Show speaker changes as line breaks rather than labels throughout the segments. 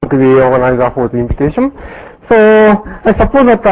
the organizer for the invitation. So I suppose that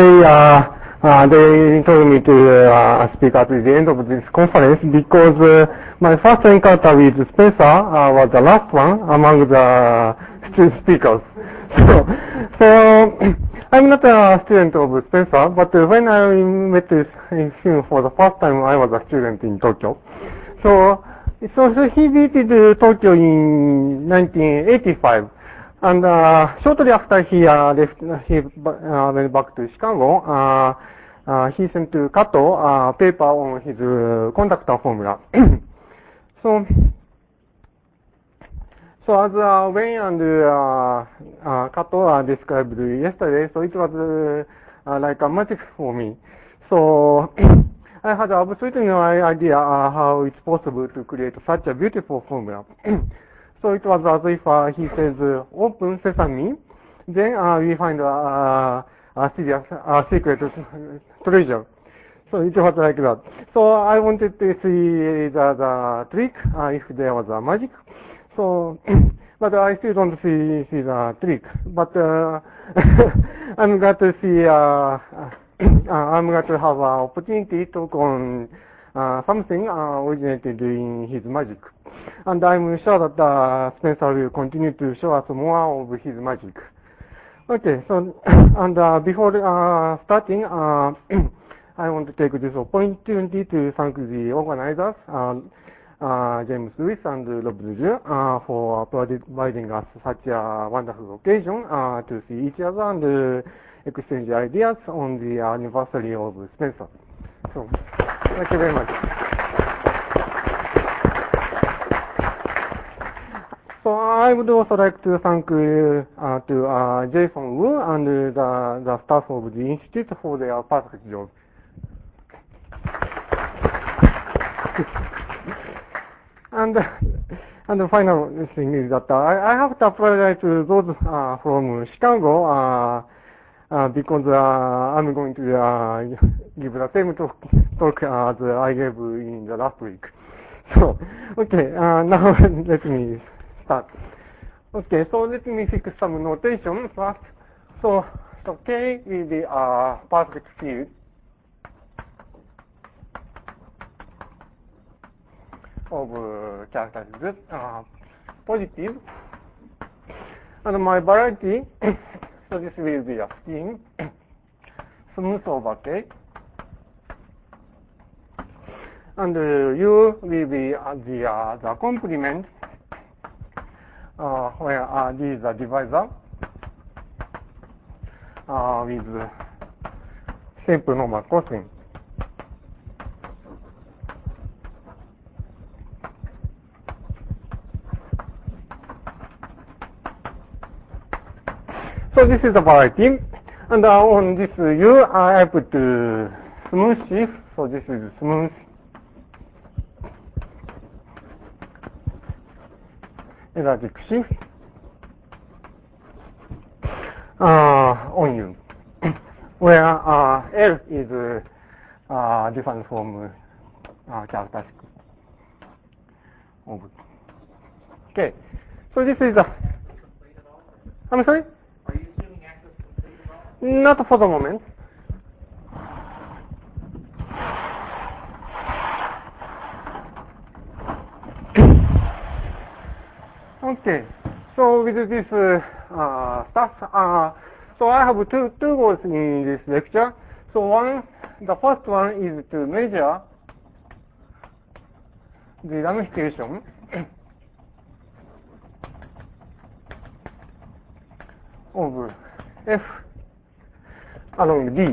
they told me to speak at the end of this conference because my first encounter with Spencer was the last one among the speakers. So I'm not a student of Spencer, but when I met him for the first time, I was a student in Tokyo. So he visited Tokyo in 1985. And shortly after he went back to Chicago, he sent to Kato a paper on his conductor formula. So as Wayne and Kato described yesterday, so it was like a magic for me. So I had absolutely no idea how it's possible to create such a beautiful formula. So it was as if he says, open sesame, then we find a secret treasure. So it was like that. So I wanted to see the trick, if there was a magic. So, but I still don't see the trick. But I'm glad to see, I'm glad to have an opportunity to talk on something originated in his magic. And I'm sure that Spencer will continue to show us more of his magic. Okay, so, and before starting, I want to take this opportunity to thank the organizers, James Lewis and Rob Lejeune, for providing us such a wonderful occasion to see each other and exchange ideas on the anniversary of Spencer. So, thank you very much. So I would also like to thank to Jason Wu and the staff of the Institute for their perfect job. And the final thing is that I have to apologize to those from Chicago because I'm going to give the same talk as I gave in the last week. So, okay, now let me start. Okay, so let me fix some notation first. So K will be a perfect field. Of characteristics, positive, and my variety, so this will be a scheme, smooth over K, and U will be the complement, where D is the divisor, with simple normal cosine. So this is the variety, and on this U, I put smooth shift, so this is smooth erratic shift on U, where L is different from characteristic of. Okay, so this is I'm sorry? Not for the moment. Okay, so with this stuff, so I have two goals in this lecture. So the first one is to measure the ramification of F along D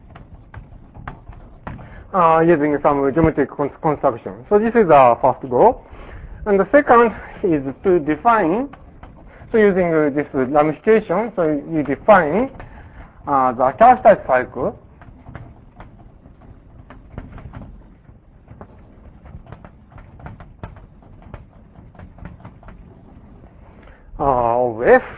using some geometric construction. So this is our first goal. And the second is to define, so using this ramification, so you define the characteristic cycle of F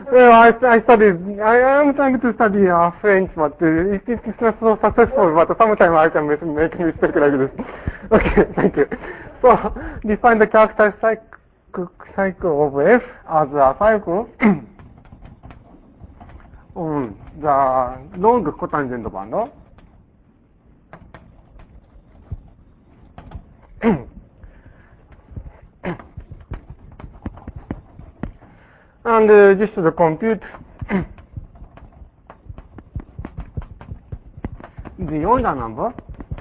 Well, I'm trying to study French, but it's not so successful, but sometimes I can make a mistake like this. Okay, thank you. So, define the character cycle of F as a cycle on the long cotangent band. And just to compute the Euler number,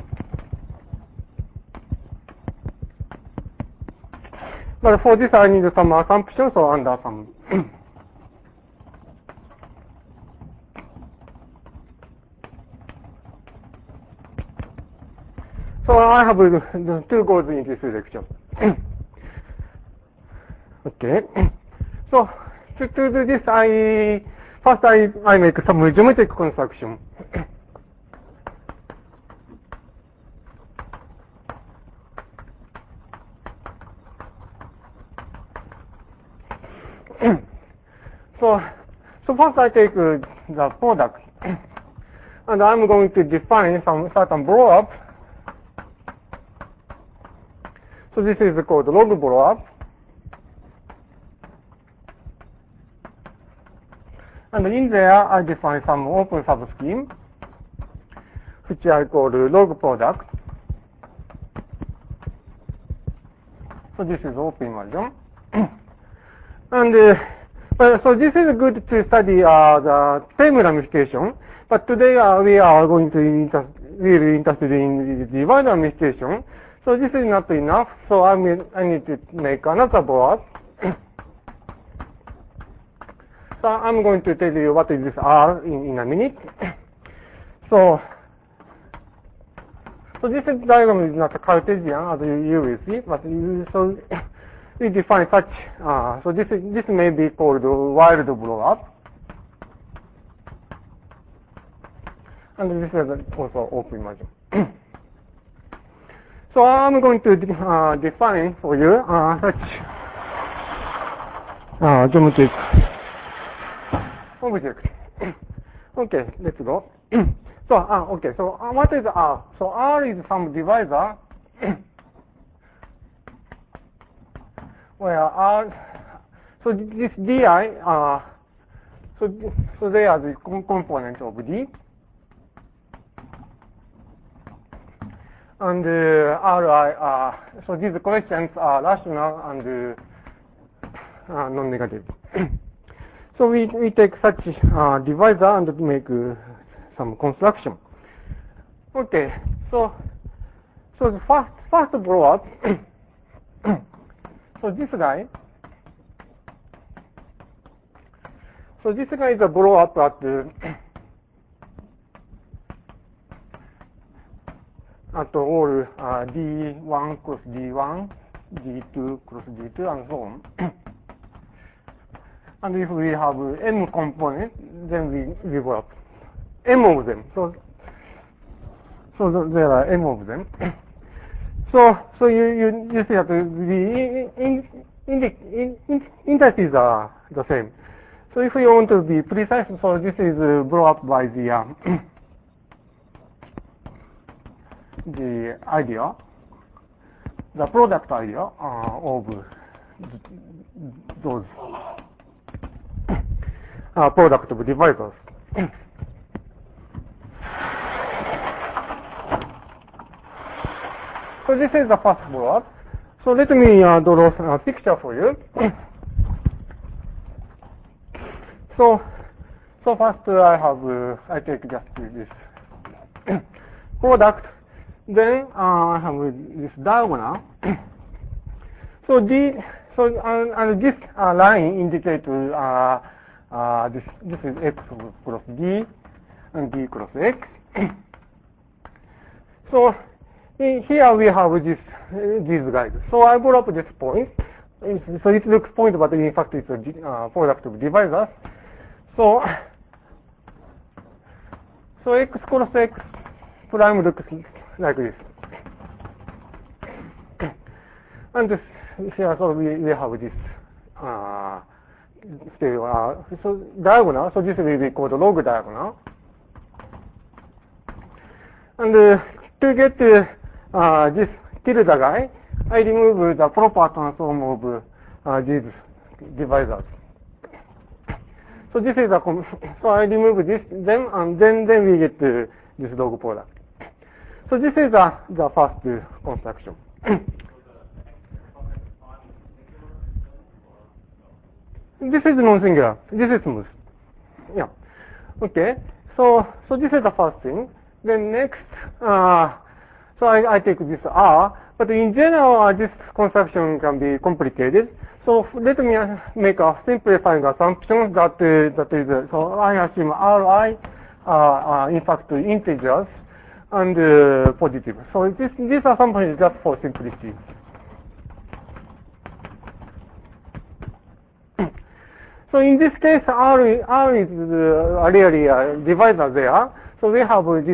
but for this I need some assumptions or under some. So I have two goals in this lecture. Okay. So to do this, first I make some geometric construction. So first I take the product, and I'm going to define some certain blow-up. So this is called log blow-up. And in there, I define some open subscheme, which I call the log product. So this is open version. And so this is good to study the term ramification. But today we are going to really interested in the divide ramification. So this is not enough. So I need to make another blow-up. So I'm going to tell you what is this R in a minute. So this diagram is not Cartesian as you will see, but so we define such. So this may be called wild blow-up, and this is also open version. So I'm going to define for you such geometric object. Okay, let's go. So, okay, so what is R? So R is some divisor where R, so this Di, so they are the component of D. And Ri, so these collections are rational and non-negative. So we take such divisor and make some construction. Okay, so the first blow-up, so this guy is a blow-up at all D1 cross D1, D2 cross D2, and so on. And if we have M components, then we blow up M of them. So there are M of them. So you see that the indices are the same. So if you want to be precise, so this is blow up by the idea, the product idea of those product of divisors. So this is the first blow-up. So let me draw a picture for you. So first I take just this product. Then I have this diagonal. So and this line indicates this is x cross d and d cross x. So here we have these guys. So I brought up this point. So it looks point, but in fact it's a product of divisors. So x cross x prime looks like this. And here, so we have this still, so diagonal, so this will be called log diagonal. And to get this tilde guy, I remove the proper transform of these divisors. So this is so I remove this, them, and then we get this log product. So this is the first construction. This is non-singular. This is smooth. Yeah. Okay. So this is the first thing. Then next, so I take this R, but in general, this construction can be complicated. So let me make a simplifying assumption that is, so I assume Ri are in fact integers and positive. So this assumption is just for simplicity. So in this case, R is really a divisor there. So we have this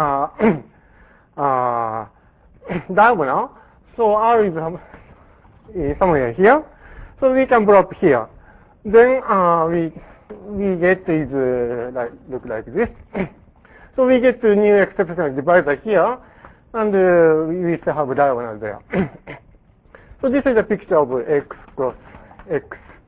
diagonal. So R is somewhere here. So we can blow up here. Then we get is look like this. So we get the new exceptional divisor here, and we still have a diagonal there. So this is a picture of X cross X.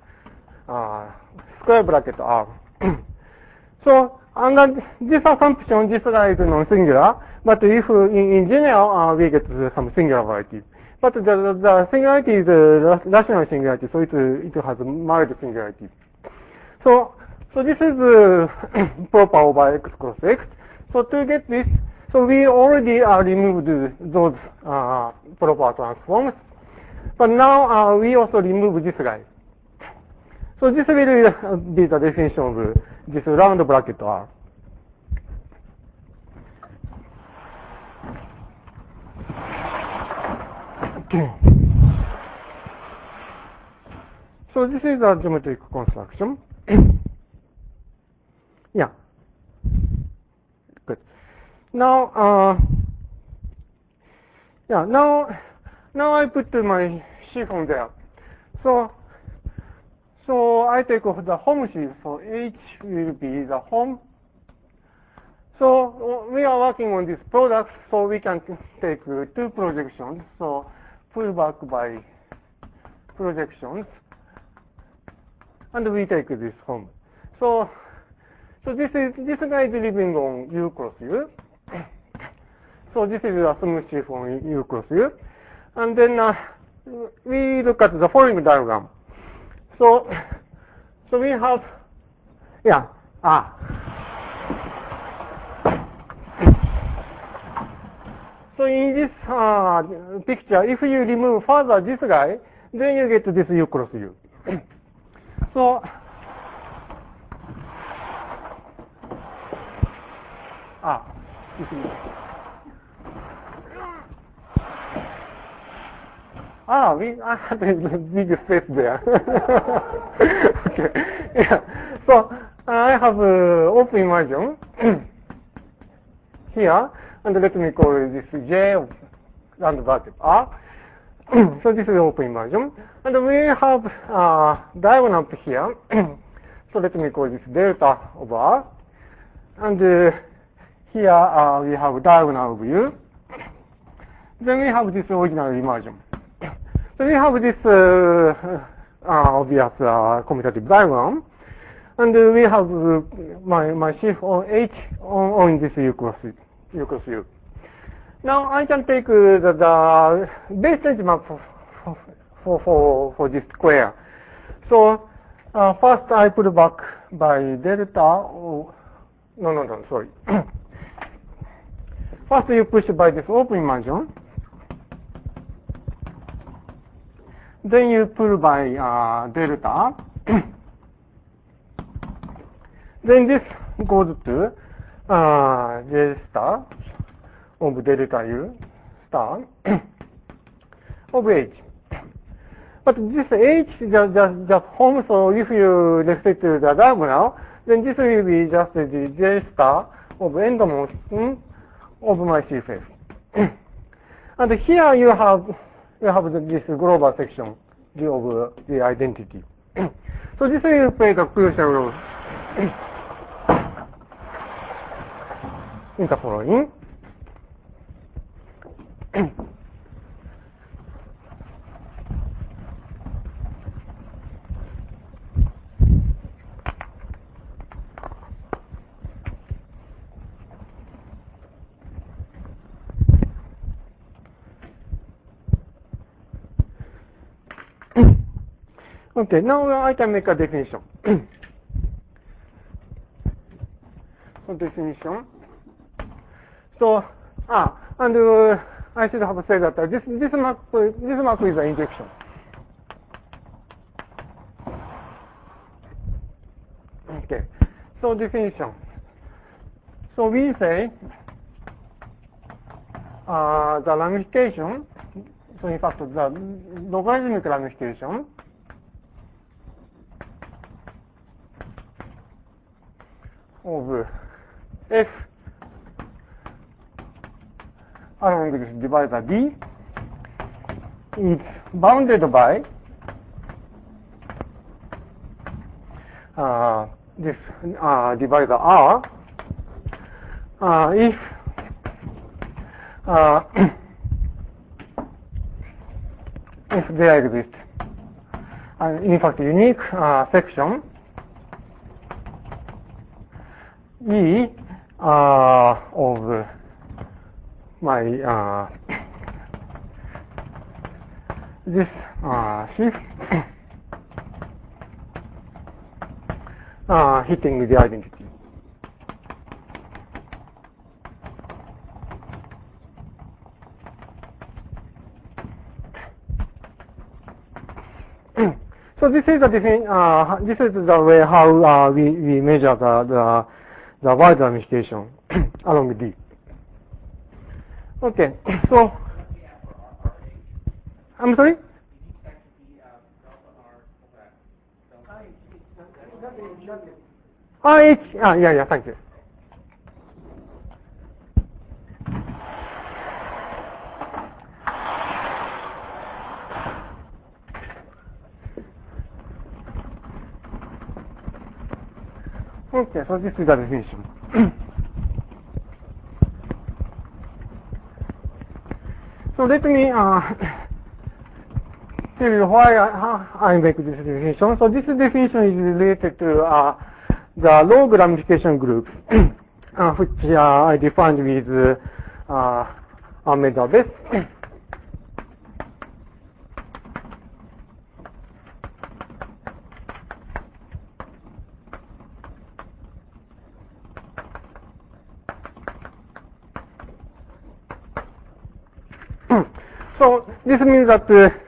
Square bracket R. So under this assumption, this guy is non-singular, but if in general we get some singularity. But the singularity is rational singularity, so it has mild singularity. So this is proper over X cross X. So to get this, so we already removed those proper transforms, but now we also remove this guy. So this will be the definition of this round bracket R. Okay. So this is a geometric construction. Yeah. Good. Now, yeah. Now I put my chiffon there. So I take off the home sheaf, so H will be the home. So we are working on this product, so we can take two projections. So pull back by projections, and we take this home. So this guy is living on U cross U. So this is a smooth sheaf on U cross U. And then we look at the following diagram. So we have, yeah, So in this picture, if you remove further this guy, then you get this U cross U. So this is, I had a big space there. Okay. Yeah. So I have open immersion here, and let me call this J and bracket R. So this is open immersion, and we have diagonal up here. So let me call this delta of R, and here we have diagonal of U. Then we have this original immersion. So we have this obvious commutative diagram, and we have my sheaf on H on this U cross U. Now I can take the base edge map for this square. So first I put back by delta. No, sorry. First you push by this open immersion. Then you pull by delta. Then this goes to J star of delta U star of H. But this H is just home, so if you restrict to the diagonal, then this will be just the J star of endmost of my CFF. And here you have this global section of the identity. So So this will play the crucial role in the following. Okay, now I can make a definition. So definition. So, and I should have said that this map is an injection. Okay, so definition. So we say the ramification. So in fact, the logarithmic ramification of f along this divisor D is bounded by this divisor R if if there exists in fact unique section E of my this shift hitting the identity. So this is the way how we measure the wide ramification along D. Okay, so I'm sorry? Yeah, thank you. Okay, so this is the definition. So let me tell you why I make this definition. So this definition is related to the log ramification group, which I defined with Ahmed Abes. So this means that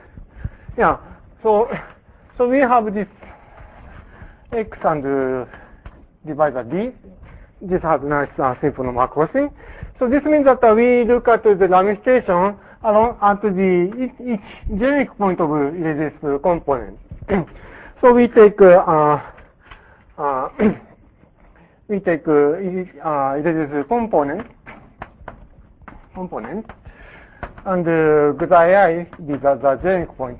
so we have this X and divisor D. This has nice simple normal crossing. So this means that we look at the ramification along at each generic point of this component. So we take this component and xi is the generic point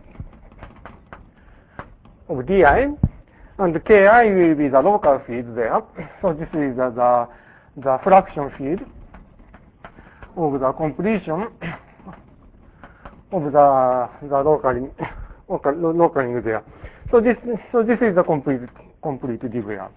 of di, and ki will be the local field there. So this is the fraction field of the completion of the localing there. So this is the complete DVR.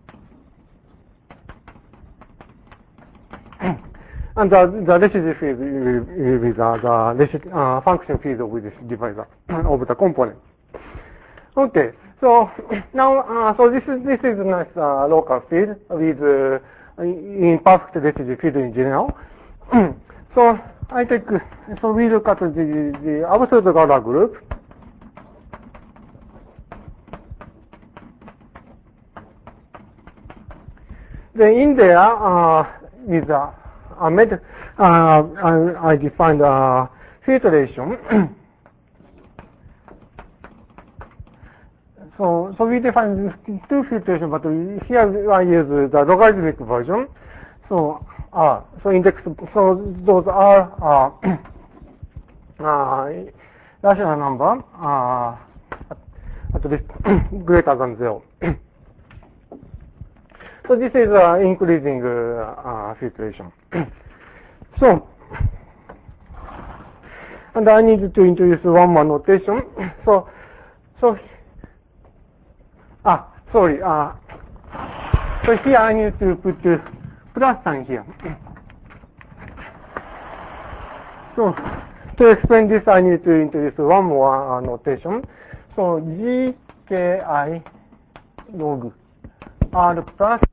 And the residue field will be the function field of this divisor of the component. Okay, so now so this is a nice local field with imperfect residue field in general. So we look at the absolute Galois group. Then in there is I defined filtration. So we define two filtration, but here I use the logarithmic version. So those are rational number at at least greater than 0. So this is increasing situation. So, and I need to introduce one more notation. So here I need to put plus sign here. So to explain this, I need to introduce one more notation. So gki log r plus